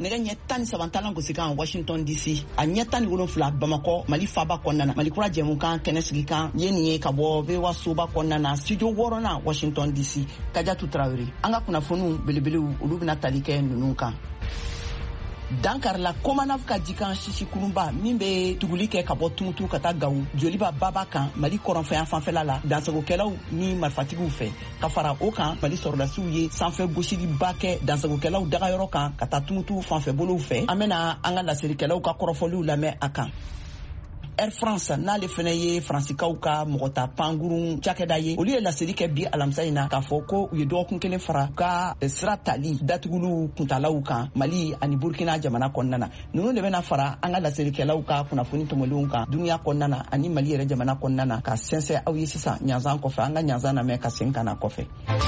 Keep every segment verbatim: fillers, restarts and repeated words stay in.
nega ɲɛ tan ni saba talan gosi kan Washington D C a ɲɛ tan ni wolonfila Bamakɔ Mali faba kɔnɔna Mali kura jɛmukan kɛnɛ sigi kan ye nin ye ka bɔ V O A soba kɔnɔna studio wɔɔrɔnan Washington D C Kadiatu Traoré an ka kunnafoniw belebelew olu bɛna tali kɛ ninnu kan. Dankarila Komanaf ka jikan sisi kurunba min bɛ tuguli kɛ ka bɔ Tumutu ka taa Gawo joliba baba kan Mali kɔrɔnfɛyan fanfɛla la dansagokɛlaw ni marifatigiw fɛ ka fara o kan Mali sɔrɔdasiw ye sanfɛ gosiliba kɛ dansagokɛlaw dagayɔrɔ kan ka taa Tumutu fanfɛ bolow fɛ an bɛna an ka laselikɛlaw ka kɔrɔfɔliw lamɛn a kan. Air France n'ale fɛnɛ ye Fransikaw ka mɔgɔta pangurun cakɛda ye olu ye laseli kɛ bi alamisa in na k'a fɔ ko u ye dɔgɔkun kelen fara ka sira tali datuguliw kuntalaw kan Mali ani Burkina jamana kɔnɔna na ninnu de bɛna fara an ka laselikɛlaw ka kunnafoni tɔmɔlenw kan duniya kɔnɔna na ani Mali yɛrɛ jamana kɔnɔna na ka sɛnsɛn aw ye sisan ɲanzan kɔfɛ an ka ɲanzan lamɛn ka segin ka na kɔfɛ.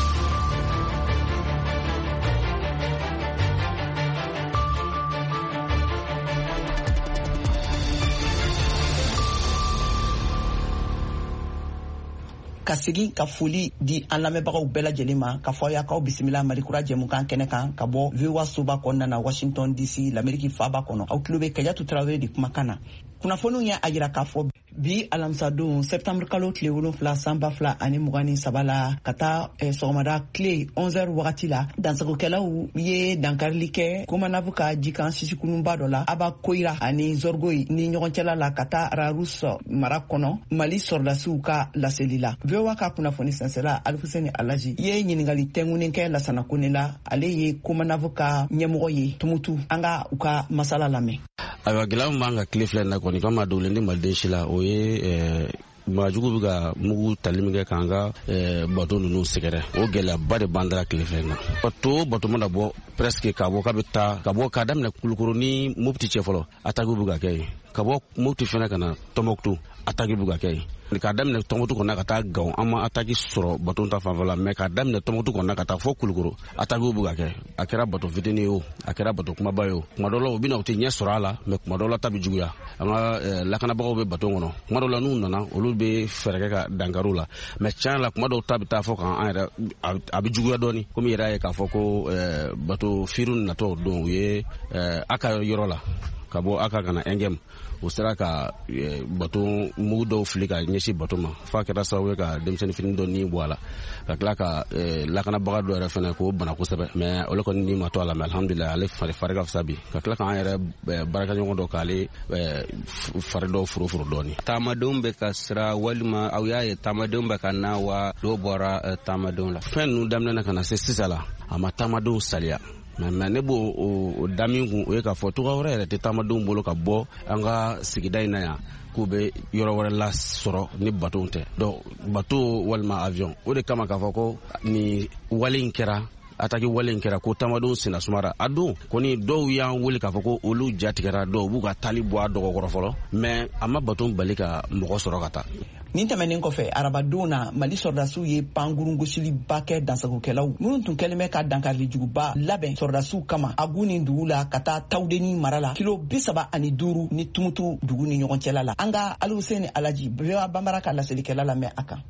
Ka segin ka foli di an lamɛnbagaw bɛɛ lajɛlen ma ka fɔ y'akaw bisimila Mali kura jɛmukan kɛnɛ kan ka bɔ V O A soba kɔnɔna na Washington D C l'Amérique faba kɔnɔ aw tulo bɛ Kadiatu Traoré de kumakan na. Kunnafoniw y'a jira k'a fɔ bi alamisadon septembre kalo tile wolonfila san ba fila ani mugan ni saba la ka taa eh, sɔgɔmada tile onze heures wagati la dansagokɛlaw ye dankarili kɛ Komanafu ka jikan sisikununba dɔ la Aba Koira ani Zorgoy ni ɲɔgɔn cɛla la ka taa Ararus mara kɔnɔ Mali sɔrɔdasiw ka laseli la. V O A ka kunnafoni sɛnsɛla Alifuseni Alaji ye ɲininkali tɛngunen kɛ Lasana Kone la ale ye Komanafu ka ɲɛmɔgɔ ye Tumutu an ka u ka masala lamɛn. Ayiwa gɛlɛya min b'an ka tile filɛ na kɔni kama dogolen ni maliden si la o ye maajugu bɛ ka mugu tali min kɛ k'an ka bato ninnu sɛgɛrɛ o gɛlɛyaba de b'an dara tile filɛ na. bato bato mana bɔ presque ka bɔ k'a bɛ taa ka bɔ k'a daminɛ Kulukoro ni Mopti cɛ fɔlɔ attaque bɛ ka kɛ yen ka bɔ Mopti fɛnɛ ka na Tɔnbɔkutu attaque bɛ ka kɛ yen k'a daminɛ Tɔnbɔkutu kɔnɔ ka taa Gawo an ma attaque sɔrɔ bato ta fanfɛ la mais k'a daminɛ Tɔnbɔkutu kɔnɔ ka taa fɔ Kulukoro attaque bɛ ka kɛ a kɛra bato fitinin ye o a kɛra bato kumaba ye o kuma dɔ la u bɛna u tɛ ɲɛ sɔrɔ a la mais kuma dɔ la ta bɛ juguya an ka lakanabagaw bɛ bato kɔnɔ kuma dɔ la n'u nana olu bɛ fɛɛrɛ kɛ ka dankariw la mais tiɲɛ la kuma dɔw ta bɛ taa fɔ k'an yɛrɛ a bɛ juguya dɔɔni komi yɛrɛ ye k'a fɔ ko bato firu natɔ don u ye a ka yɔrɔ la ka bɔ a ka kana Engem o sera ka bato mugu dɔw fili ka ɲɛsin bato ma f'a kɛra sababu ye ka denmisɛnnin fitinin dɔ ni bɔ a la ka tila ka lakanabaga dɔ yɛrɛ fɛnɛ k'o bana kosɛbɛ mais olu kɔni ni ma to a la mais alhamdulilayi ale fari fari ka fisa bi ka tila k'an yɛrɛ baarakɛɲɔgɔn dɔ k'ale fari dɔw foroforo dɔɔni. Taamadenw bɛ ka sira walima aw y'a ye taamadenw bɛ ka na wa dɔw bɔra taamadenw la. Fɛn ninnu daminɛ na ka na se sisan la a ma taamadenw saliya. mais ne b'o o damin kun o ye k'a fɔ togoya wɛrɛ yɛrɛ tɛ taamadenw bolo ka bɔ an ka sigida in na yan k'u bɛ yɔrɔ wɛrɛ la sɔrɔ ni bateau tɛ donc bateau walima avion o de kama k'a fɔ ko ni wale in kɛra attaque wale in kɛra ko taamadenw senna sumara a don kɔni dɔw y'an wele k'a fɔ ko olu jatigɛra dɔw b'u ka tali bɔ a dɔgɔkɔrɔ fɔlɔ mais a ma bateau bali ka mɔgɔ sɔrɔ ka taa. Nin tɛmɛnen kɔfɛ arabadenw na Mali sɔrɔdasiw ye pangurun gosiliba kɛ dansagokɛlaw minnu tun kɛlen bɛ ka dankarilijuguba labɛn sɔrɔdasiw kama Agu ni dugu la ka taa Tawudeni mara la kilo bi saba ani duuru ni Tumutu dugu ni ɲɔgɔn cɛla la an ka Alifuseni Alaji V O A Banbara ka laselikɛla lamɛn a kan.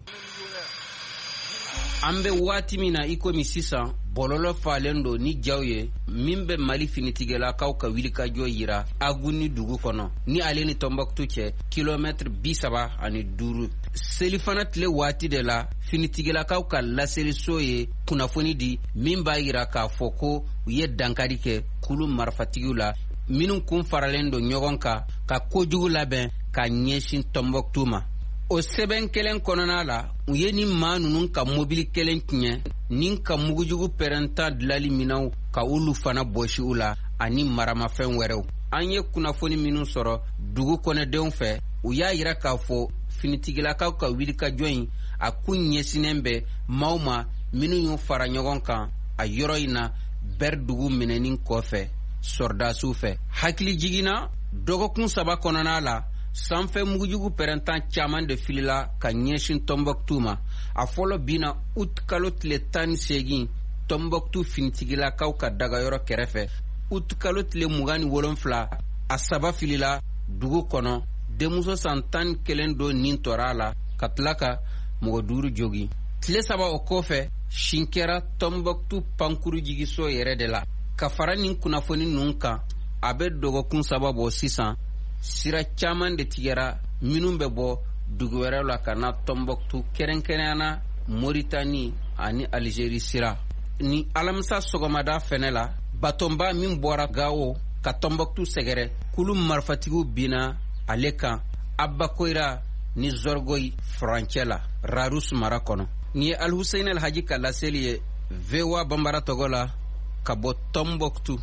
An bɛ waati min na i komi sisan bɔlɔlɔ falen do ni jaw ye min bɛ Mali finitigɛlakaw ka wilikajɔ yira Agu ni dugu kɔnɔ ni ale ni Tɔnbɔkutu cɛ kilomètre bi saba ani duuru selifana tile waati de la finitigɛlakaw ka laseliso ye kunnafoni di min b'a yira k'a fɔ ko u ye dankari kɛ kulu marifatigiw la minnu kun faralen do ɲɔgɔn kan ka kojugu labɛn ka ɲɛsin Tɔnbɔkutu ma. O sɛbɛn kelen kɔnɔna la u ye ni maa ninnu ka mobili kelen tiɲɛ ni ka mugujugu pɛrɛnta dilali minɛnw ka olu fana bɔsi u la ani maramafɛn wɛrɛw. An ye kunnafoni minnu sɔrɔ dugu kɔnɔdenw fɛ u y'a yira k'a fɔ finitigilakaw ka wilikajɔ in a kun ɲɛsinen bɛ maaw ma minnu y'u fara ɲɔgɔn kan a yɔrɔ in na bɛr dugu minɛnin kɔfɛ sɔrɔdasiw fɛ. Hakili jiginna dɔgɔkun saba kɔnɔna la sanfɛ mugujugu pɛrɛntan caman de filila ka ɲɛsin Tɔnbɔkutu ma a fɔlɔ bina ut kalo tile tan ni seegin Tɔnbɔkutu finitigilakaw ka dagayɔrɔ kɛrɛfɛ ut kalo tile mugan ni wolonfila a saba filila dugu kɔnɔ denmuso san tan ni kelen do nin tɔra a la ka tila ka mɔgɔ duuru jogi tile saba o kɔfɛ sin kɛra Tɔnbɔkutu pankuru jigiso yɛrɛ de la ka fara nin kunnafoni ninnu kan a bɛ dɔgɔkun saba bɔ sisan sira caman de tigɛra minnu bɛ bɔ dugu wɛrɛw la ka na Tombouctou kɛrɛnkɛrɛnyana Mauritanie ani Algérie sira. Ni alamisa sɔgɔmada fɛnɛ la batonba min bɔra Gao ka Tombouctou sɛgɛrɛ kulu marifatigiw binna ale kan Abba Koira ni Zorgoy furancɛ la Rarous mara kɔnɔ. Ni ye Al-Hussein El-Hadji ka laseli ye V O A Bambara tɔgɔ la ka bɔ Tombouctou.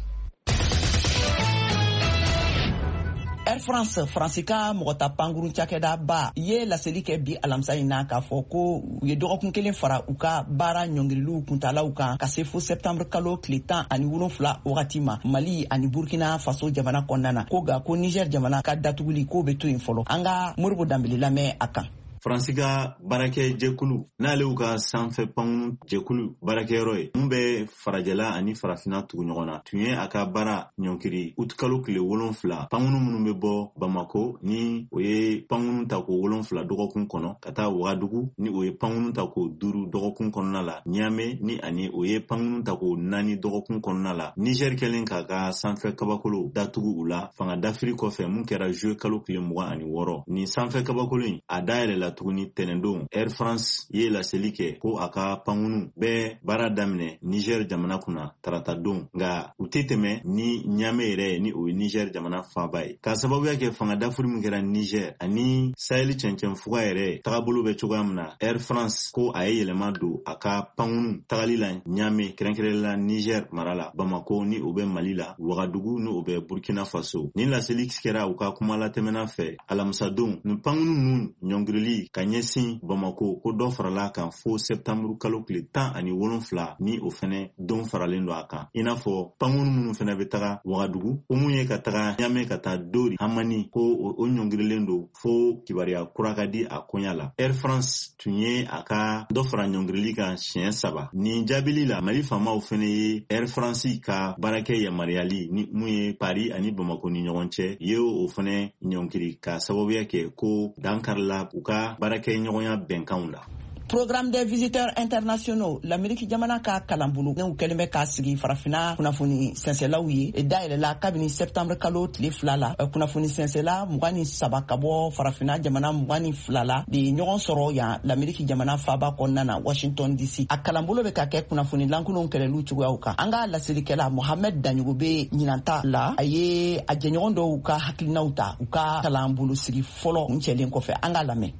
Air France Fransika mɔgɔta pangurun cakɛda ba ye laseli kɛ bi alamisa in na k'a fɔ ko u ye dɔgɔkun kelen fara u ka baara ɲɔngiriliw kuntalaw kan ka se fo septembre kalo tile tan ani wolonfila wagati ma Mali ani Burkina Faso jamana kɔnɔna na ko ga ko Niger jamana ka datuguli k'o bɛ to yen fɔlɔ. An ka Moribo Danbele lamɛn a kan. Fransika barakɛ jɛkulu n'alew ka sanfɛ pangu jɛkulu baarakɛyɔrɔ ye mun bɛ farajɛla ani farafina tugu ɲɔgɔn na tun ye a ka baara ɲɔnkiri ut kalo tile wolonfila pangunu minnu bɛ bɔ Bamako ni o ye pangunu ta ko wolonfila dɔgɔkun kɔnɔ ka taa Wagadugu ni o ye pangunu ta ko duuru dɔgɔkun kɔnɔna la Niamey ni ani o ye pangunu ta ko naani dɔgɔkun kɔnɔna la Niger kɛlen k'a ka sanfɛ kabakolo datugu u la fanga dafiri kɔfɛ mun kɛra juillet kalo tile mugan ani wɔɔrɔ ni sanfɛ kabakolo in a dayɛlɛ la tuguni tɛnɛndon Air France ye laseli kɛ ko a ka pangunu bɛɛ baara daminɛ Niger jamana kunna tarata don nka u tɛ tɛmɛ ni Niamey yɛrɛ ni o ye Niger jamana faaba ye k'a sababuya kɛ fanga dafiri min kɛra Niger ani Sahel cɛncɛn fuga yɛrɛ tagabolo bɛ cogoya min na Air France ko a ye yɛlɛma don a ka pangunu tagali la Niamey kɛrɛnkɛrɛnla Niger mara la Bamako ni o bɛ Mali la Wagadugu ni o bɛ Burkina Faso ni laseli kɛra u ka kuma latɛmɛna fɛ alamisa don ni pangunu ninnu ɲɔngirili ka ɲɛsin Bamako ko dɔ farala kan fo septembre kalo tile tan ani wolonfila ni o fɛnɛ don faralen don a kan i n'a fɔ pangunu minnu fɛnɛ bɛ taga Wagadugu ko mun ye ka taga Niamey ka taa Dori Hamani ko o ɲɔngirilen don fo kibaruya kura ka di a koɲa la Air France tun ye a ka dɔ fara ɲɔngirili kan siɲɛ saba ni jaabili la Mali faamaw fɛnɛ ye Air France ka baarakɛ yamaruyali ni mun ye Paris ani Bamako ni ɲɔgɔn cɛ ye o fɛnɛ ɲɔngiri ka sababuya kɛ ko dankarila u ka baarakɛ ɲɔgɔnya bɛnkanw la. Programme des visiteurs internationaux l'Amérique jamana ka kalanbulu n'u kɛlen bɛ k'a sigi farafina kunnafoni sɛnsɛlaw ye e dayɛlɛla kabini septembre kalo tile fila la kunnafoni sɛnsɛla mugan ni saba ka bɔ farafina jamana mugan ni fila la de ye ɲɔgɔn sɔrɔ yan l'Amérique jamana faaba kɔnɔna na Washington D C a kalanbolo bɛ ka kɛ kunnafoni lankolonw kɛlɛliw cogoyaw kan an ka laselikɛla Mohamed Danyogo bɛ ɲinanta la a ye a jɛɲɔgɔn dɔw ka hakilinaw ta u ka kalanbolo sigi fɔlɔ kun cɛlen kɔfɛ an ka lamɛn.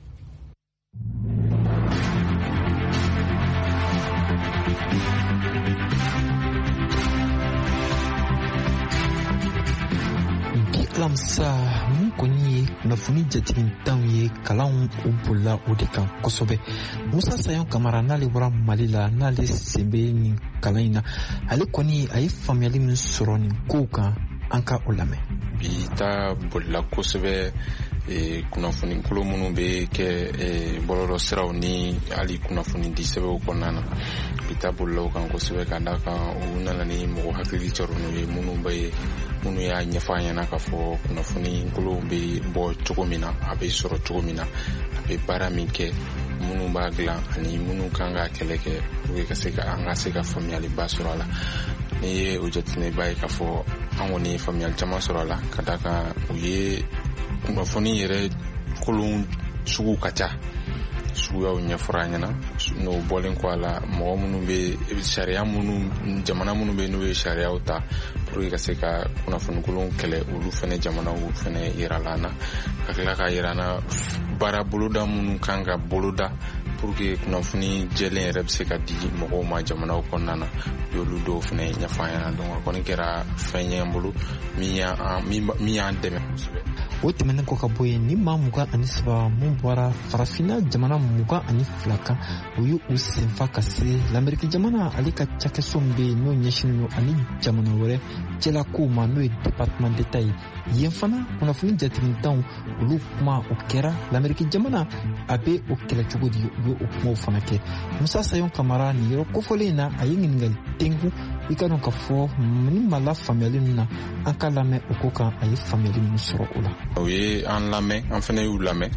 Alamisa mun kɔni ye kunnafoni jatigitanw ye kalanw u bolila o de kan kosɛbɛ Musa Sayon Kamara n'ale bɔra Mali la n'ale sen bɛ nin kalan in na ale kɔni a ye faamuyali min sɔrɔ nin kow kan an ka o lamɛn. Bi ta bolila kosɛbɛ kunnafoni kolo minnu bɛ kɛ bɔlɔlɔ siraw ni hali kunnafoni di sɛbɛnw kɔnɔna na bi ta bolila o kan kosɛbɛ ka d'a kan u nana ni mɔgɔ hakili cɛrɛ n'u ye minnu bɛ minnu y'a ɲɛfɔ an ɲɛna k'a fɔ kunnafoni kolo bɛ bɔ cogo min na a bɛ sɔrɔ cogo min na a bɛ baara min kɛ minnu b'a dilan ani minnu kan ka kɛlɛ kɛ pour que se ka an ka se ka faamuyaliba sɔrɔ a la n'i ye o jateminɛ b'a ye k'a fɔ an kɔni ye faamuyali caman sɔrɔ a la ka d'a kan u ye kunnafoni yɛrɛ kolon sugu ka ca suguyaw ɲɛfɔra ɲɛna n'o bɔlen kɔ a la mɔgɔ minnu bɛ sariya minnu jamana minnu bɛ n'u ye sariyaw ta pour que ka se ka kunnafoni kolon kɛlɛ olu fɛnɛ jamanaw fɛnɛ yirala an na ka tila ka yira an na baara boloda minnu kan ka boloda pour que kunnafoni jɛlen yɛrɛ bɛ se ka di mɔgɔw ma jamanaw kɔnɔna na y'olu dɔw fɛnɛ ɲɛfɔ an ɲɛna donc a kɔni kɛra fɛn ye an bolo min y'an dɛmɛ kosɛbɛ. O tɛmɛnen kɔ ka bɔ yen ni maa mugan ani saba mun bɔra farafina jamana mugan ani fila kan o ye u senfa ka se l'Amérique jamana ale ka cakɛso min bɛ yen n'o ɲɛsinnen don ani jamana wɛrɛ cɛlakow ma n'o ye département d'état ye yen fana kunnafoni jatigitanw olu kuma o kɛra l'Amérique jamana a bɛ o kɛlɛ cogo di u ye o kumaw fana kɛ Musa Sayon Kamara nin yɔrɔ kofɔlen in na a ye ɲininkali tengu i ka dɔn ka fɔ ni ma la faamuyali min na an ka lamɛn o ko kan a ye faamuyali min sɔrɔ o la. O ye an lamɛn an fana y'u lamɛn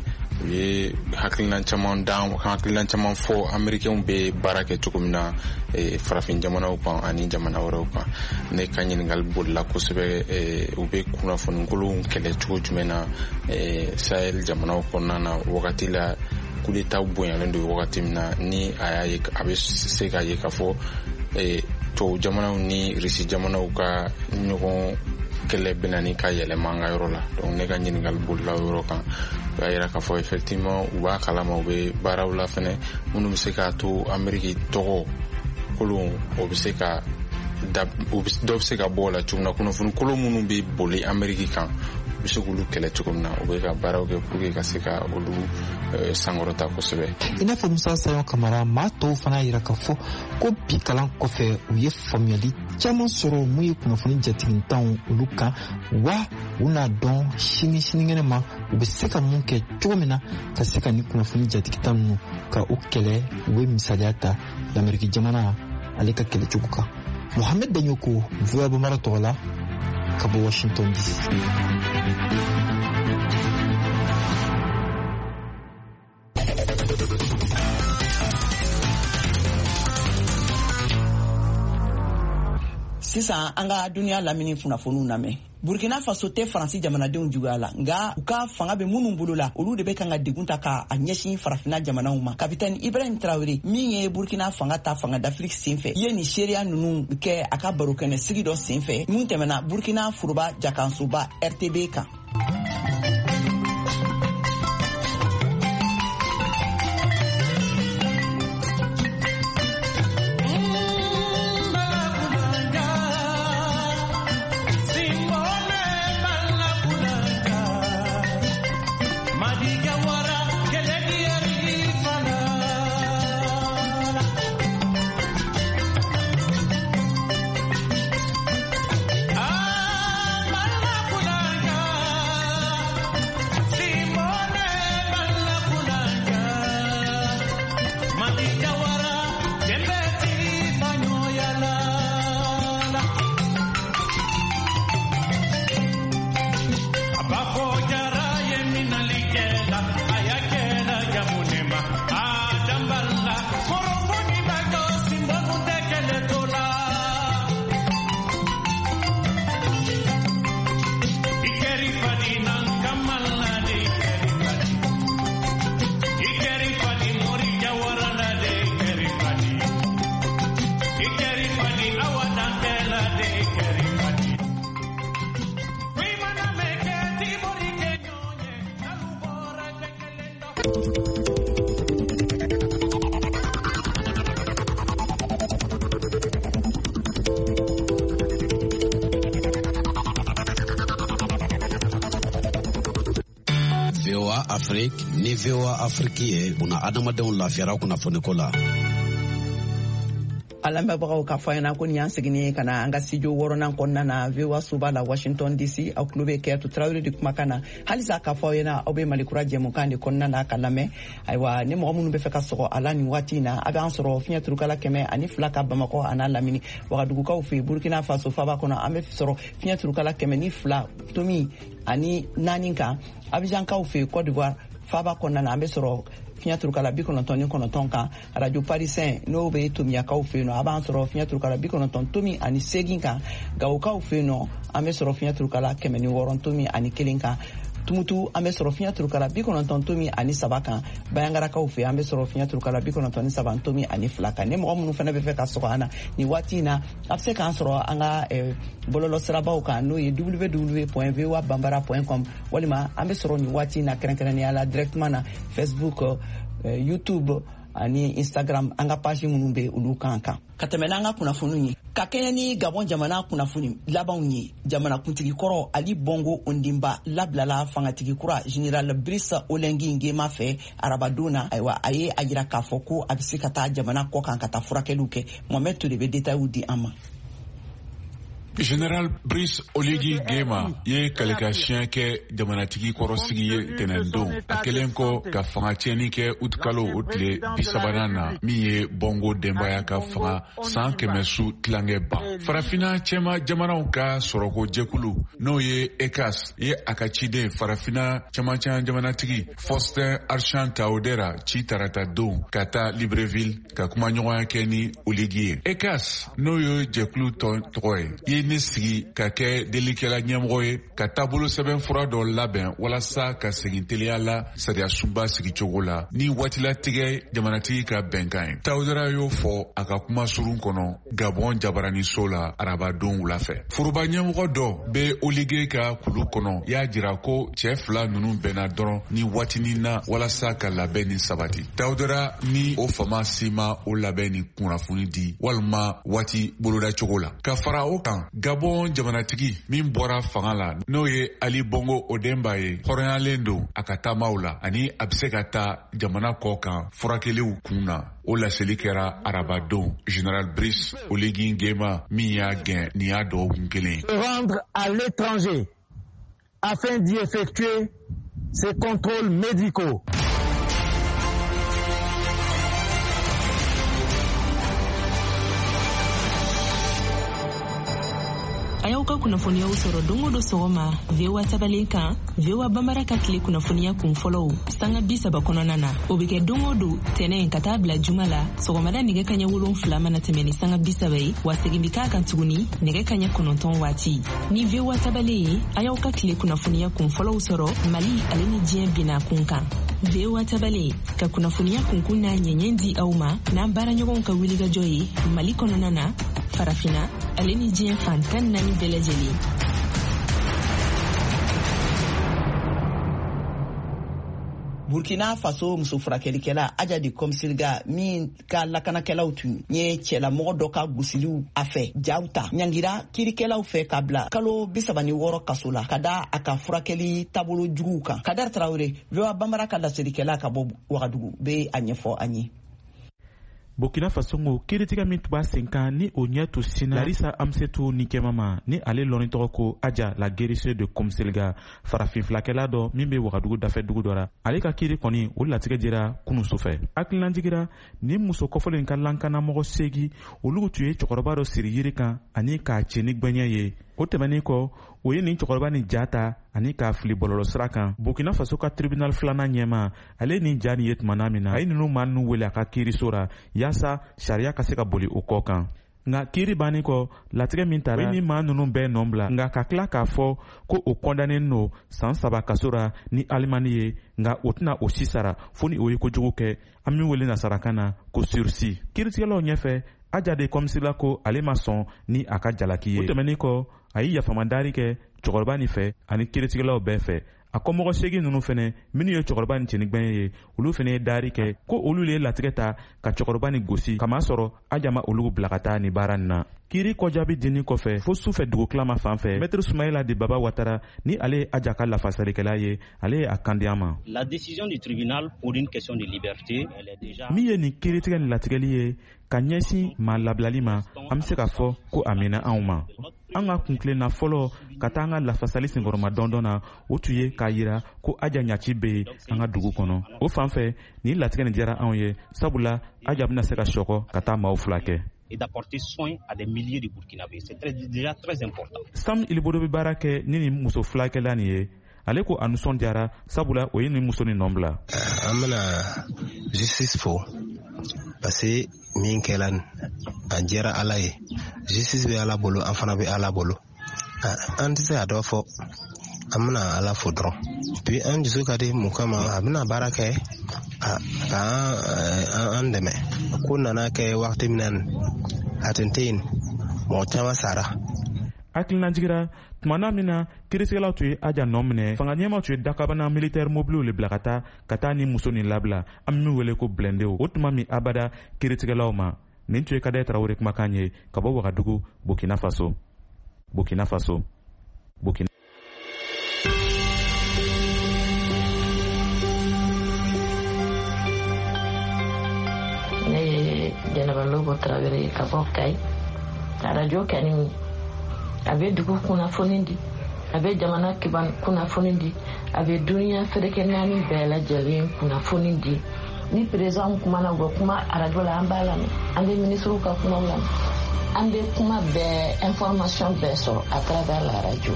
u ye hakilinan caman da hakilinan caman fɔ américains bɛ baara kɛ cogo min na farafin jamanaw kan ani jamana wɛrɛw kan. Ne ka ɲininkali bolila kosɛbɛ u bɛ kunnafonikolonw kɛlɛ cogo jumɛn na Sahel jamanaw kɔnɔna na wagati la coup d'état bonyalen don wagati min na ni a y'a ye a bɛ se k'a ye k'a fɔ tubabu jamanaw ni Risi jamanaw ka ɲɔgɔn kɛlɛ bɛna ni ka yɛlɛma an ka yɔrɔ la. Donc ne ka ɲininkali bolila yɔrɔ kan o y'a yira k'a fɔ effectivement u b'a kalama u bɛ baaraw la fɛnɛ minnu bɛ se k'a to Amérique tɔgɔ kolon o bɛ se ka dɔ bɛ se ka bɔ o la cogo min na kunnafoni kolon minnu bɛ boli Amérique kan u bɛ se k'olu kɛlɛ cogo min na u bɛ ka baaraw kɛ pour que ka se ka olu sankɔrɔta kosɛbɛ. I n'a fɔ Musa Sayon Kamara maa tɔw fana yira k'a fɔ ko bi kalan kɔfɛ u ye faamuyali caman sɔrɔ mun ye kunnafoni jatigitanw olu kan wa u n'a dɔn sini sinikɛnɛ ma u bɛ se ka mun kɛ cogo min na ka se ka ni kunnafoni jatigitan ninnu ka u kɛlɛ u ye misaliya ta l'Amérique jamana ale ka kɛlɛ cogo kan. Mohamed Danyoko V O A Bambara tɔgɔ la ka bɔ Washington D C. Sisan an ka duniya lamini kunnafoniw lamɛn. Burkina Faso tɛ Faransi jamanadenw juguya la nka u ka fanga bɛ minnu bolo la olu de bɛ kan ka degun ta ka ɲɛsin farafina jamanaw ma. Kapitɛni Ibrahim Traoré min ye Burkina fanga ta fanga d'Afrique senfɛ ye nin seereya ninnu kɛ a ka barokɛnɛ sigi dɔ senfɛ mun tɛmɛna Burkina foroba jakansoba R T B kan. V O A Afrique ni V O A Afrique ye una adamadenw lafiyara kunnafoni ko la. Alamɛbagaw ka fɔ ɲɛna ko nin y'an seginne ka na an ka studio wɔɔrɔnan kɔnɔna na V O A soba la Washington D C aw tulo bɛ Kɛyatu Tarawele de kumakan na halisa k'a fɔ aw ɲɛna aw bɛ Malikura jɛmukan de kɔnɔna na ka lamɛn ayiwa ni mɔgɔ minnu bɛ fɛ ka sɔgɔ a la nin waati in na a b'an sɔrɔ fiɲɛ turukala kɛmɛ ani fila ka Bamakɔ a n'a lamini Wagadugukaw fɛ Burkina Faso faba kɔnɔ an bɛ sɔrɔ fiɲɛ turukala kɛmɛ ni fila tomi ani naani kan Abidjankaw fɛ Côte d'Ivoire faba kɔnɔna na an bɛ sɔrɔ fiɲɛ turukala bi kɔnɔntɔn ni kɔnɔntɔn kan Radio Parisien n'o bɛ Tomiyakaw fɛ yen nɔ a b'an sɔrɔ fiɲɛ turukala bi kɔnɔntɔn tomi ani seegin kan Gawukaw fɛ yen nɔ an bɛ sɔrɔ fiɲɛ turukala kɛmɛ ni wɔɔrɔ tomi ani kelen kan Tumutu an bɛ sɔrɔ fiɲɛ turukala bi kɔnɔntɔn tomi ani saba kan Bayangarakaw fɛ an bɛ sɔrɔ fiɲɛ turukala bi kɔnɔntɔn ni saba tomi ani fila kan ni mɔgɔ minnu fana bɛ fɛ ka sɔgɔ an na nin waati in na a bɛ se k'an sɔrɔ an ka bɔlɔlɔsirabaw kan n'o ye w w w point v o a bambara point com walima an bɛ sɔrɔ nin waati in na kɛrɛnkɛrɛnnenya la directement na Facebook YouTube ani Instagram an ka page minnu bɛ olu kan kan ka tɛmɛ n'an ka kunnafoniw ye ka kɛɲɛ ni Gabon jamana kunnafoni labanw ye jamanakuntigi kɔrɔ Ali Bongo Ondimba labilala fangatigi kura General Brice Oligui Nguema fɛ arabadon na ayiwa a ye a jira k'a fɔ ko a bɛ se ka taa jamana kɔ kan ka taa furakɛliw kɛ Mohamed Touré bɛ détails di an ma. Général Brice Oligui Nguema ye kaleka siyɛn kɛ jamanatigi kɔrɔsigi ye tɛnɛn don a kelen kɔ ka fanga tiɲɛni kɛ utikalo o tile bisabanan na min ye Bongo denbaya ka fanga san kɛmɛ su tilankɛ ban. Farafina cɛma jamanaw ka sɔrɔko jɛkulu n'o ye E C A S ye a ka ciden farafina cɛmancɛ jamanatigi Faustin Archan Taudera ci tarata don ka taa Libreville ka kuma ɲɔgɔnya kɛ ni Oligui ye. E C A S n'o ye jɛkulu tɔgɔ ye ne sigi ka kɛ delikɛla ɲɛmɔgɔ ye ka taabolo sɛbɛn fura dɔ labɛn walasa ka segin teliya la sariya sunba sigi cogo la ni waatilatigɛ jamanatigi ka bɛnkan ye. Taudera y'o fɔ a ka kuma surun kɔnɔ Gabon jabaraniso la arabadon wula fɛ. Foroba ɲɛmɔgɔ dɔ bɛ Oligui ka kulu kɔnɔ y'a jira ko cɛ fila ninnu bɛnna dɔrɔn ni waatinin na walasa ka labɛn ni sabati. Taudera ni o fama si ma o labɛn ni kunnafoni di walima waati boloda cogo la. Ka fara o kan Gabon jamanatigi min bɔra fanga la n'o ye Ali Bongo Odemba ye hɔrɔnyalen don a ka taamaw la ani a bɛ se ka taa jamana kɔ kan furakɛliw kun na. O laseli kɛra arabadon Général Brice Oligui Nguema min y'a gɛn nin y'a dɔgɔkun kelen. Rendre à l'étranger afin d'y effectuer ces contrôles médicaux. Ayaw ka kunnafoniyaw sɔrɔ dongo do sɔgɔma V O A tabalen kan V O A Bambara ka tile kunnafoniya kun fɔlɔw sanga bi saba kɔnɔna na o bɛ kɛ dongo do tɛnɛn ka taa bila juma la sɔgɔmada nɛgɛ kaɲɛ wolonfila mana tɛmɛ ni sanga bi saba ye wa segin bi k'a kan tuguni nɛgɛ kaɲɛ kɔnɔntɔn waati ni V O A tabalen ye a y'aw ka tile kunnafoniya kun fɔlɔw sɔrɔ Mali ale ni diɲɛ binna kun kan V O A tabalen ka kunnafoniya kunkun n'a ɲɛɲɛ di aw ma n'an baaraɲɔgɔnw ka wulikajɔ ye Mali kɔnɔna na farafina ale ni diɲɛ fantan naani bɛɛ lajɛlen. Burkina Faso muso furakɛlikɛla Ajadi Komsilga min ka lakanakɛlaw tun ye cɛlamɔgɔ dɔ ka gosiliw a fɛ jaw ta ɲangira kirikɛlaw fɛ ka bila kalo bisaba ni wɔɔrɔ kaso la ka da a ka furakɛli taabolo juguw kan. Kadar Traore V O A Bambara ka laselikɛla ka bɔ Wagadugu bɛ a ɲɛfɔ an ye. Burkina Faso ngo kiritika min tuba senkan ni o ɲɛ to sina Larisa Amsetou Nikemama ni ale lɔni tɔgɔ ko Aja la guérisseuse de Komselga farafinfilakɛla dɔ min bɛ Wagadugu dafɛ dugu dɔ la ale ka kiri kɔni o latigɛ dira kunun sufɛ hakililanjigira ni muso kɔfɔlen ka lankanamɔgɔ segi olu tun ye cɛkɔrɔba dɔ siri yiri kan ani k'a cɛ ni gbɛɲɛ ye o tɛmɛnin kɔ o ye nin cɛkɔrɔba ni ja ta ani k'a fili bɔlɔlɔ sira kan. Burkina Faso ka tribunal filanan ɲɛma ale ni ja ni ye tumana min na a ye ninnu maa ninnu wele a ka kiiriso la yaasa sariya ka se ka boli o kɔ kan. Nka kiiri bannen kɔ latigɛ min tara ni maa ninnu bɛɛ nɔ bila nka ka tila k'a fɔ ko o kɔndanen no san saba kaso ra ni alimani ye nka o tɛna o si sara fo ni o ye kojugu kɛ an min wele nasarakan na ko sursi. Kiiritigɛlaw ɲɛfɛ Ajadi Komsila ko ale ma sɔn ni a ka jalaki ye. O tɛmɛnin kɔ a ye yafamadari kɛ cɛkɔrɔba nin fɛ ani kiiritigɛlaw bɛɛ fɛ. A ko mɔgɔ seegin ninnu fɛnɛ minnu ye cɛkɔrɔba ni cɛnigbɛn ye olu fɛnɛ ye dari kɛ ko olu ye latigɛ ta ka cɛkɔrɔba ni gosi kamasɔrɔ Aja ma olu bila ka taa ni baara nin na. Kiiri kɔjaabi dini kɔfɛ fo sufɛ dugukilama fan fɛ Maître Soumaïla de Baba Ouattara ni ale ye Aja ka lafasalikɛla ye ale ye a kandi a ma. La décision du tribunal pour une question de liberté elle est déjà min ye nin kiiritigɛ ni latigɛli ye ka ɲɛsin maa labilali ma an bɛ se k'a fɔ ko a mɛnna anw ma. An ka kuntilenna fɔlɔ ka taa an ka lafasali senkɔrɔma dɔndɔn na o tun ye k'a yira ko Aja ɲaci bɛ yen an ka dugu kɔnɔ. O fan fɛ nin latigɛ nin diyara anw ye sabula Aja bɛna se ka sɔgɔ ka taa maaw fila kɛ. Et d'apporter soin à des milliers de Burkinabés. C'est très, déjà très important. Sam Iliboro bɛ baara kɛ ni nin muso filakɛla nin ye ale ko a nisɔndiyara sabula o ye nin muso ni nɔ bila. An bɛna justice fo parce que min kɛla a diyara Ala ye justice bɛ Ala bolo an fana bɛ Ala bolo an tɛ se a dɔ fɔ an bɛna Ala fo dɔrɔn puis an dusu ka di mun kama a bɛna baara kɛ ka an dɛmɛ ko nana kɛ wagati min na a tun tɛ yen mɔgɔ caman sara. Hakililanjigira tumana min na kiiritigɛlaw tun ye Aja nɔ minɛ fanga ɲɛmaw tun ye dakabana militaire mobiliw le bila ka taa ka taa ni muso nin labila an min wele ko blɛndew o tuma min abada kiiritigɛlaw ma nin tun ye Kadɛ Tarawele kumakan ye ka bɔ Wagadugu Burkina Faso Burkina Faso Burkina. Ne ye Jɛnɛba Lobo Tarawele ka bɔ Kayi radio kɛni a bɛ dugu kunnafoni di, a bɛ jamana kiban kunnafoni di, a bɛ duniya fɛrɛkɛ naani bɛɛ lajɛlen kunnafoni di. Ni président kumana u bɛ kuma arajo la an b'a lamɛn, an bɛ ministre ka kuma lamɛn, an bɛ kuma bɛɛ information bɛɛ sɔrɔ à travers la radio.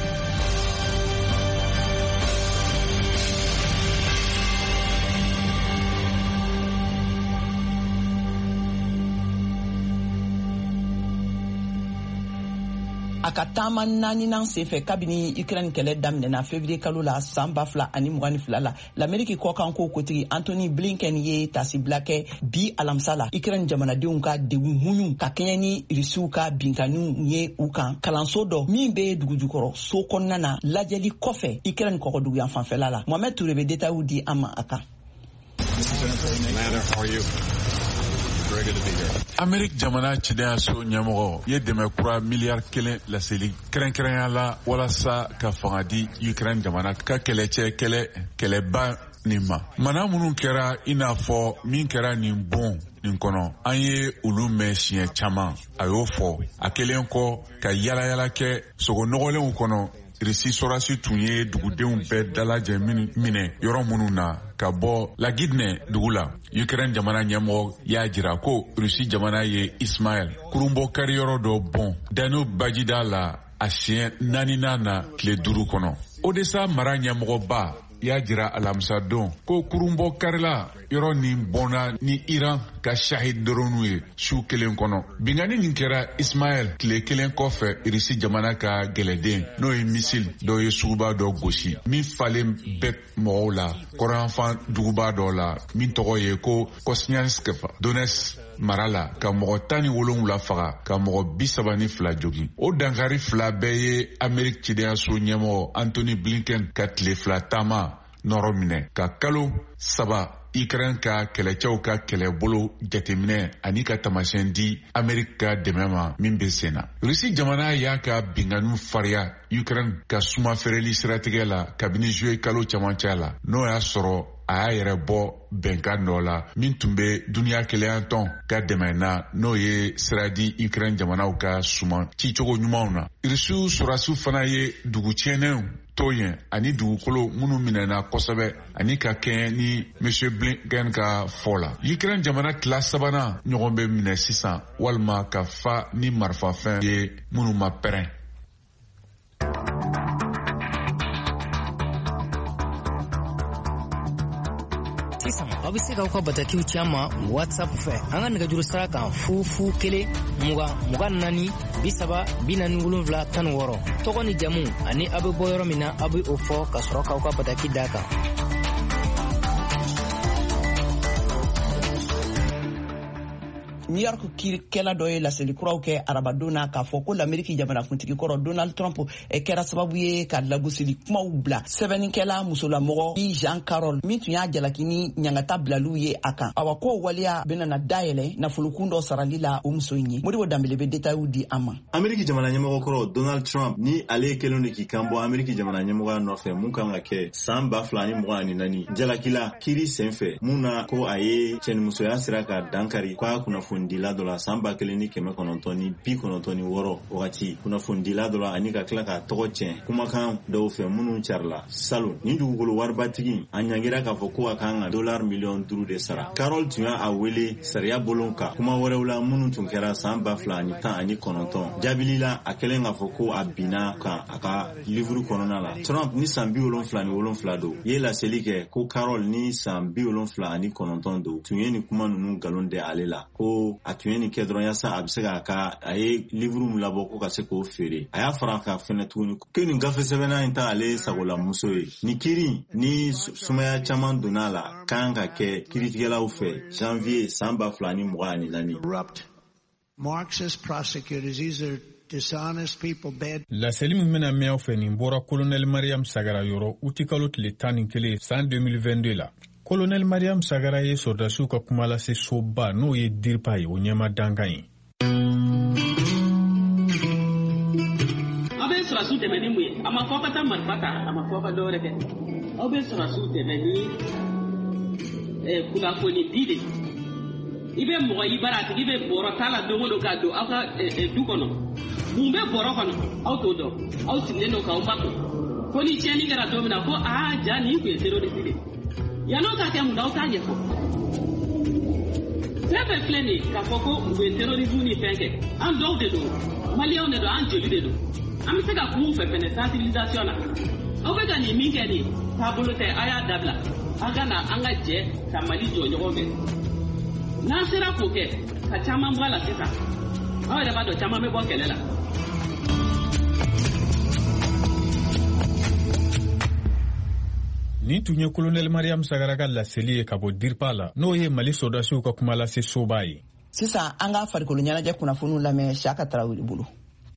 a ka taama naaninan senfɛ kabini Ukraine kɛlɛ daminɛna février kalo la san ba fila ani mugan ni fila la l'Amérique kɔkanko kotigi Anthony Blinken ye tasibila kɛ bi alamisa la Ukraine jamanadenw ka degun muɲu ka kɛɲɛ ni Rusiw ka binkaniw ye u kan kalanso dɔ min bɛ dugujukɔrɔ so kɔnɔna na lajɛli kɔfɛ Ukraine kɔkɔduguyan fanfɛla la. Mohamed Touré bɛ détails di an ma a kan. Amérique jamana cidenya so ɲɛmɔgɔ ye dɛmɛ kura miliyari kelen laseli kɛrɛnkɛrɛnya la walasa ka fanga di Ukraine jamana ka kɛlɛcɛ kɛlɛ kɛlɛba nin ma. Mana minnu kɛra i n'a fɔ min kɛra nin bon nin kɔnɔ an ye olu mɛn siɲɛ caman a y'o fɔ a kelen kɔ ka yalayala kɛ sogonɔgɔlenw kɔnɔ. Risi sorasi tun ye dugudenw bɛɛ dalajɛ minɛ yɔrɔ minnu na ka bɔ Lagidne dugu la. Ukraine jamana ɲɛmɔgɔ y'a jira ko Rusi jamana ye Ismail kurunbɔ kari yɔrɔ dɔ bɔn Danube bajida la a siɲɛ naaninan na tile duuru kɔnɔ. Odessa mara ɲɛmɔgɔba y'a jira alamisa don ko kurunbɔ karila yɔrɔ nin bɔnna ni Iran ka shahid drone ye su kelen kɔnɔ. Bingani nin kɛra Ismail tile kelen kɔfɛ Rusi jamana ka gɛlɛden n'o ye misil dɔ ye suguba dɔ gosi min falen bɛ mɔgɔw la kɔrɔnfan duguba dɔ la min tɔgɔ ye ko Kosnyansk Donetsk mara la ka mɔgɔ tan ni wolonwula faga ka mɔgɔ bi saba ni fila jogi. O dankari fila bɛɛ ye Amérique cidenya so ɲɛmɔgɔ Anthony Blinken ka tile fila taama nɔrɔ minɛ ka kalo saba Ukraine ka kɛlɛcɛw ka kɛlɛbolo jateminɛ ani ka tamasiyɛn di Amérique ka dɛmɛ ma min bɛ sen na. Rusi jamana y'a ka binganu fariya Ukraine ka suma feereli siratigɛ la kabini juillet kalo camancɛ la n'o y'a sɔrɔ a y'a yɛrɛ bɔ bɛnkan dɔ la min tun bɛ duniya kɛlɛyan tɔn ka dɛmɛ na n'o ye sira di Ukraine jamanaw ka suma cicogo ɲumanw na. Rusiw sɔrɔdasiw fana ye dugu tiɲɛnenw to yen ani dugukolo minnu minɛna kosɛbɛ ani ka kɛɲɛ ni Monsieur Blinken ka fɔ la. Ukraine jamana tila sabanan ɲɔgɔn bɛ minɛ sisan walima ka fa ni marifafɛn ye minnu ma pɛrɛn. Sisan aw bɛ se k'aw ka batakiw ci an ma WhatsApp fɛ an ka nɛgɛjuru sira kan fu fu kelen mugan mugan naani bi saba bi naani wolonwula tan ni wɔɔrɔ tɔgɔ ni jamu ani aw bɛ bɔ yɔrɔ min na aw bɛ o fɔ ka sɔrɔ k'aw ka bataki d'a kan. New York kɛla dɔ ye laseli kuraw kɛ arabadonna k'a fɔ ko l'Amérique jamanakuntigi kɔrɔ Donald Trump kɛra sababu ye ka lagosili kumaw bila sɛbɛnnikɛla musolamɔgɔ Jean Carroll min tun y'a jalaki ni ɲangata bilaliw ye a kan. Awa ko waleya bɛna dayɛlɛ nafolokun dɔ sarali la o muso in ye. Modibo Dambele bɛ détails di an ma. Amérique jamana ɲɛmɔgɔ kɔrɔ Donald Trump ni ale kelen de k'i kan bɔ Amérique jamana ɲɛmɔgɔ nɔfɛ mun kan ka kɛ san ba fila ni mugan ani naani jalakila kiri senfɛ mun na ko a ye cɛnimusoya sira ka dankari k'a kunnafoni dila dɔ la san ba kelen ni kɛmɛ kɔnɔntɔn ni bi kɔnɔntɔn ni wɔɔrɔ wagati kunnafonidila dɔ la ani ka tila k'a tɔgɔ tiɲɛ kumakan dɔw fɛ minnu carila salon ni dugukolo waribatigi a ɲangira k'a fɔ ko a kan ka dollar miliyɔn duuru de sara. Carol tun y'a wele sariya bolon kan kuma wɛrɛw la minnu tun kɛra san ba fila ani tan ani kɔnɔntɔn jaabili la a kɛlen k'a fɔ ko a binna kan a ka livuru kɔnɔna la. Trump ni san bi wolonfila ni wolonfila don ye laseli kɛ ko Carol ni san bi wolonfila ani kɔnɔntɔn don tun ye ni kuma ninnu nkalon de ale la ko a tun ye nin kɛ dɔrɔn yasa a bɛ se k'a ka a ye livuru min labɔ ko ka se k'o feere. A y'a fara ka fɛnɛ tuguni ko nin gafe sɛbɛnna in ta ale sagolamuso ye. Ni kiiri ni sumaya caman donna a la kan ka kɛ kiiritigɛlaw fɛ janvier san ba fila ni mugan ani naani. Marxist prosecutors, these are dishonest people, bad. Laseli min bɛna mɛn aw fɛ nin bɔra Colonel Mariam Sagara yɔrɔ uti kalo tile tan ni kelen san deux mille vingt-deux la. Colonel Mariam Sagara ye sɔrdasiw ka kuma lase soba n'o ye DIRPA ye o ɲɛma dankan ye. Aw bɛ sɔrɔdasiw dɛmɛ ni mun ye? A ma fɔ ka taa marifa ta, a ma fɔ ka dɔwɛrɛ kɛ. Aw bɛ sɔrɔdasiw dɛmɛ ni kunnafoni di de. I bɛ mɔgɔ i bara a tigi bɛ bɔrɔ t'a la don o don k'a don aw ka du kɔnɔ. mun bɛ bɔrɔ kɔnɔ aw t'o dɔn aw sigilen don k'aw ba ko ko ni tiɲɛni kɛra don min na ko aa ja nin tun ye terroriste de yan'o ka kɛ mun na aw t'a ɲɛfɔ fɛn bɛɛ filɛ nin ye k'a fɔ ko u bɛ terrorisme ni fɛn kɛ an dɔw de don maliyɛnw de don an joli de don an bɛ se ka kuma u fɛ fɛnɛ sensibilisation na aw bɛ ka nin min kɛ nin taabolo tɛ a y'a dabila an ka na an ka jɛ ka Mali jɔ ɲɔgɔn fɛ n'an sera k'o kɛ ka caman bɔ a la sisan aw yɛrɛ b'a dɔn caman bɛ bɔ kɛlɛ la. Nin tun ye colonel Mariam Sagara ka laseli ye ka bɔ Dirpa la n'o ye Mali sɔrdasiw ka kuma lase soba ye. Sisan an ka farikolo ɲɛnajɛ kunnafoniw lamɛn Saka Tarawele bolo.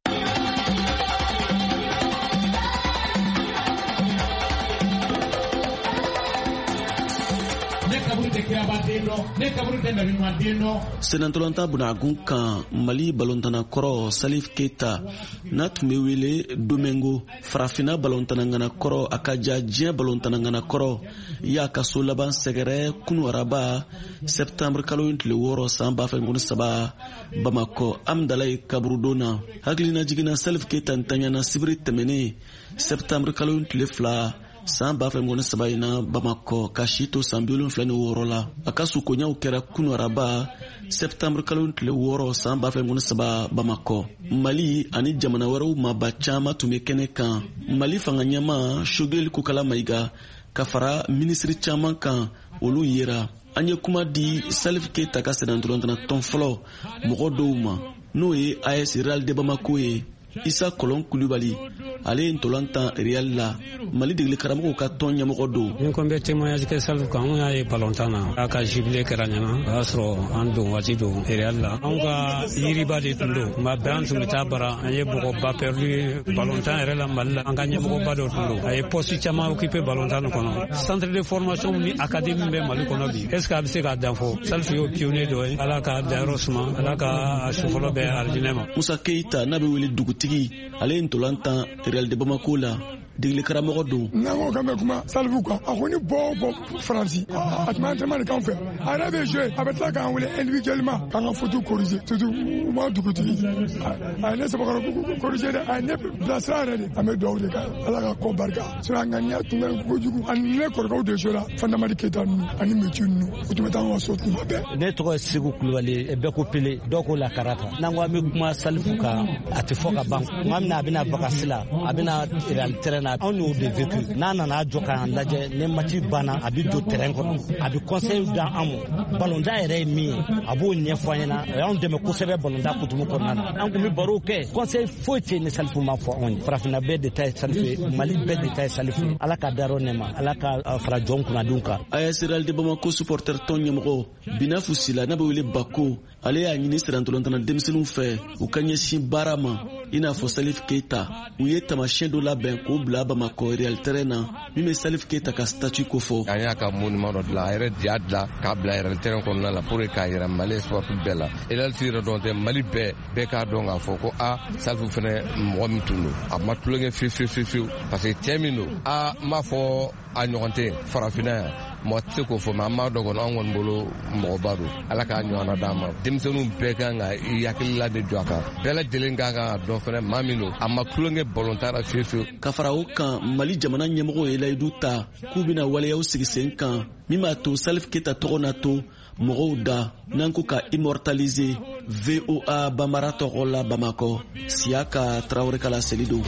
Senatolanta Bunagun kan Mali balontana kɔrɔ Salif Keita n'a tun bɛ wele Domingo farafina balontana ŋana kɔrɔ a ka ja diɲɛ balontana ŋana kɔrɔ y'a ka so laban sɛgɛrɛ kunu araba septembre kalo tile wɔɔrɔ san ba fila ni saba Bamako Amdalaye kaburudon na hakilina jiginna Salif Keita ntanyana sibiri tɛmɛnen septembre kalo tile fila san ba fila ni saba in na Bamako ka si to san bi wolonwula ni wɔɔrɔ la a ka sukoɲaw kɛra kunu araba septembre kalo tile wɔɔrɔ san ba fila ni saba Bamako. Mali ani jamana wɛrɛw maba caman tun bɛ kɛnɛ kan. Mali fanga ɲɛma Shogeli Kokala Mayiga ka fara minisiri caman kan olu yera. An ye kuma di Salif Keita ka senatolantana tɔn fɔlɔ mɔgɔ dɔw ma n'o ye A S Real de Bamako ye. Isa Kolon Kulibali ale ntolantan Real la Mali degeli karamɔgɔw ka tɔn ɲɛmɔgɔ don. Ni ko n bɛ témoignage kɛ Salif kan an y'a ye balontan na a ka jubilé kɛra ɲɛna o y'a sɔrɔ an don waati don Real la anw ka yiriba de tun don tuma bɛɛ an tun bɛ taa bara an ye bɔgɔba perdu balontan yɛrɛ la Mali la an ka ɲɛmɔgɔba dɔ tun don a ye poste caman occupé balontan nin kɔnɔ centre de formation ni académie bɛ Mali kɔnɔ bi est ce que a bɛ se k'a dan fɔ Salif y'o pionnier dɔ ye ala ka dayɔrɔ suma ala ka sufɔlɔ bɛɛ alijinɛ ma. Musa Keita n'a bɛ wele dugutigi ale ye ntolantan Real de Bamako la degeli karamɔgɔ don. N'an ko k'an bɛ kuma Salifu kan a ko ni bɔ bɔ Faransi a tun bɛ entraînement de k'an fɛ a yɛrɛ bɛ jouer a bɛ tila k'an wele individuellement k'an ka fautes corriger surtout u ma dugutigi a ye ne sabakɔrɔ corriger dɛ a ye ne bilasira yɛrɛ de an bɛ dugawu de kan ala ka kɔ barika sinon a ŋaniya tun bɛ kojugu ani ne kɔrɔkɛw de jouer la Fandamadi Keita ninnu ani Metu ninnu u tun bɛ taa an ka so tuma bɛɛ. Ne tɔgɔ ye Segu Kulubali bɛɛ ko Pele dɔw ko La Karata n'an ko an bɛ kuma Salifu kan a tɛ fɔ ka ban tuma min na a bɛna vacances la a bɛna Real terrain na anw y'o de vécu n'a nana jɔ k'an lajɛ ni match banna a bɛ don terrain kɔnɔ a bɛ conseil d'an ma balontan yɛrɛ ye min ye a b'o ɲɛfɔ an ɲɛna a y'anw dɛmɛ kosɛbɛ balontan kutumu kɔnɔna na an tun bɛ barow kɛ conseil foyi tɛ ni Salifu ma fɔ anw ye farafinna bɛɛ de ta ye Salifu ye Mali bɛɛ de ta ye Salifu ye ala ka dayɔrɔ nɛɛma ala ka fara jɔn kunnadenw kan. A S Real de Bamako supporter tɔn ɲɛmɔgɔ Binafu Sila n'a bɛ wele Bako ale y'a ɲini sirantolantana denmisɛnninw fɛ u ka ɲɛsin baara ma i n'a fɔ Salif Keita u ye tamasiyɛn dɔ labɛn k'o bila Bamako Real terrain na min bɛ Salif Keita ka statut kofɔ. An y'a ka monument dɔ dilan a yɛrɛ de y'a dilan k'a bila Real terrain kɔnɔna la pour que k'a yira Mali sportif bɛɛ la Real yɛrɛ dɔn tɛ Mali bɛɛ bɛɛ k'a dɔn k'a fɔ ko a Salifu fɛnɛ mɔgɔ min tun don a ma tulonkɛ fiyewu fiyewu fiyewu parce que cɛ min don a m'a fɔ a ɲɔgɔn tɛ farafinna yan mɔgɔ tɛ se k'o fɔ mɛ an b'a dɔn kɔnɔ an kɔni bolo mɔgɔba don ala k'a ɲɔgɔnna d'an ma denmisɛnninw bɛɛ kan ka i hakilila de jɔ a kan bɛɛ lajɛlen kan ka dɔn fɛnɛ maa min don a ma tulonkɛ balontan na fiyewu fiyewu. Ka fara o kan Mali jamana ɲɛmɔgɔ ye layidu ta k'u bɛna waleyaw sigi sen kan min b'a to Salif Keita tɔgɔ na to mɔgɔw da n'an ko ka immortaliser V O A Bambara tɔgɔ la Bamako Siyaka Traoré ka laseli don.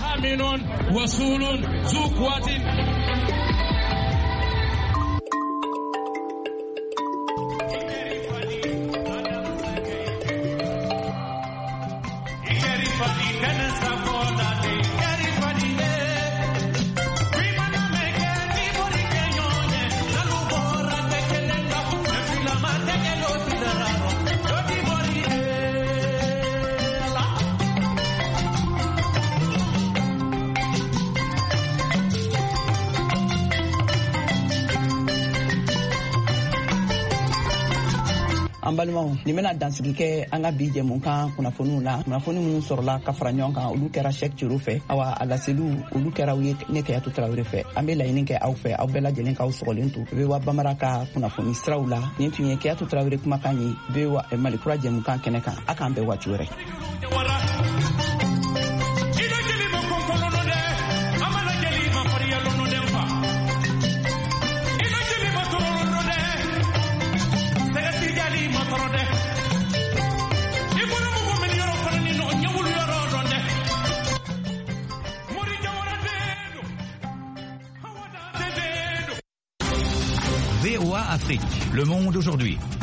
An balimaw nin bɛna dansigi kɛ an ka bi jɛmukan kunnafoniw la kunnafoni minnu sɔrɔla ka fara ɲɔgɔn kan olu kɛra Cheick Thioro fɛ awa a laseliw olu kɛra u ye ne Keyatu Tarawele fɛ an bɛ laɲini kɛ aw fɛ aw bɛɛ lajɛlen k'aw sɔgɔlen to V O A Bambara ka kunnafoni siraw la nin tun ye Keyatu Tarawele kumakan ye V O A Malikura jɛmukan kɛnɛ kan a k'an bɛɛ waati wɛrɛ. Afrique. Le Monde aujourd'hui.